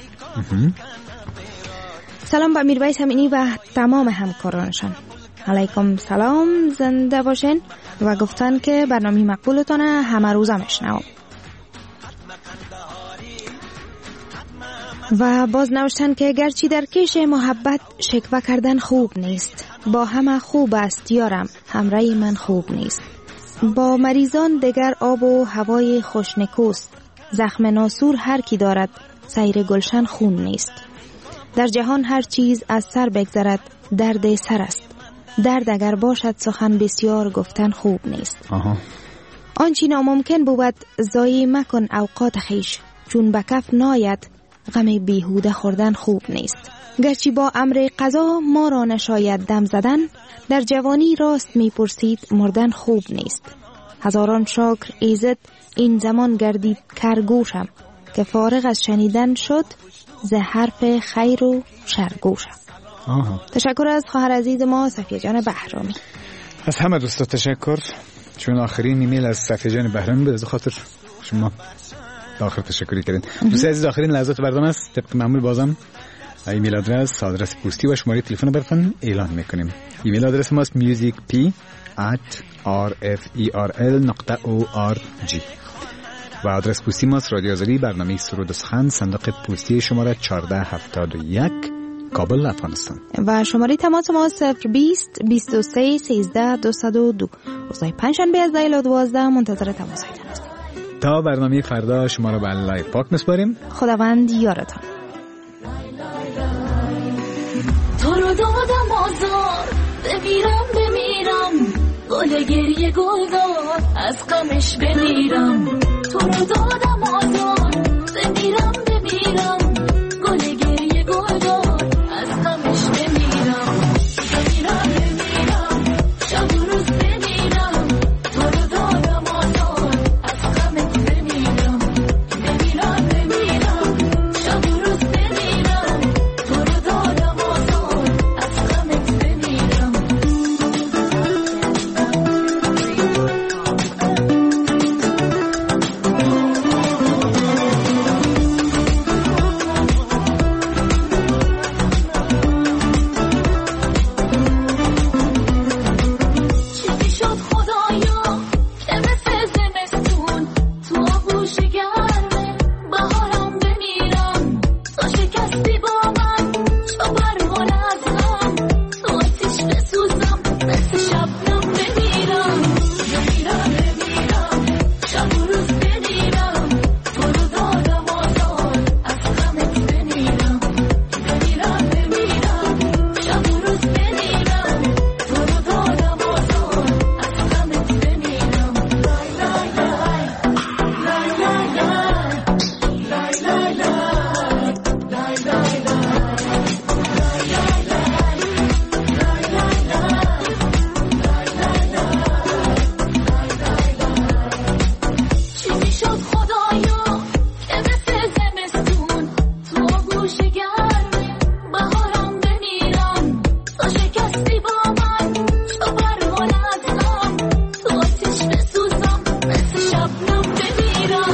سلام به میربای سمینی و تمام همکارانشان. علیکم سلام، زنده باشین. و گفتن که برنامه مقبولتانه همه روزه میشنوم. و باز نوشتن که گرچه در کیش محبت شکوه کردن خوب نیست، با همه خوب است یارم همراه من خوب نیست. با مریضان دگر آب و هوای خوشنکوست، زخم ناسور هر کی دارد سیر گلشن خون نیست. در جهان هر چیز از سر بگذرد درد سر است، درد اگر باشد سخن بسیار گفتن خوب نیست. آنچه ناممکن بود ضایع مکن اوقات خیش، چون به کف ناید غم بیهوده خوردن خوب نیست. گرچه با امر قضا ما را نشاید دم زدن، در جوانی راست میپرسید مردن خوب نیست. هزاران شکر ایزد این زمان گردید کرگوشم، که فارغ از شنیدن شد ز حرف خیر و شرگوشم. تشکر از خواهر عزیز ما صفیه جان بهرامی. از همه دوستا تشکر، چون آخرین ایمیل از صفیه جان بهرامی بود، از خاطر شما آخر تشکری کردین. دوستان عزیز، آخرین لحظات برنامه است. طبق معمول بازم ایمیل آدرس پستی و شماره تلفن براتون اعلان میکنیم. ایمیل آدرس ما است music@rferl.org و آدرس پستی ما است رادیو آذری، برنامه سرود و سخن، صندوق پستی شماره 1471 کابل، افغانستان. و شماره تماس ما 020 23 13 202. روزهای پنجشنبه از 10 تا 12 منتظر تماس هستیم. تا برنامه فردا شما را به الله پاک میسپاریم. خداوند یارتان. تو رو دادم آزار، بمیرم گل گریه گلدار، از غمش بمیرم. تو رو دادم آزار، بمیرم گل گریه گلدار، از غمش بمیرم. شب و روز بمیرم. تو رو دادم آزار، از غمت بمیرم. شب و روز بمیرم. تو رو دادم آزار، از غمت بمیرم.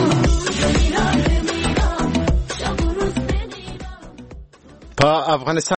افغانستان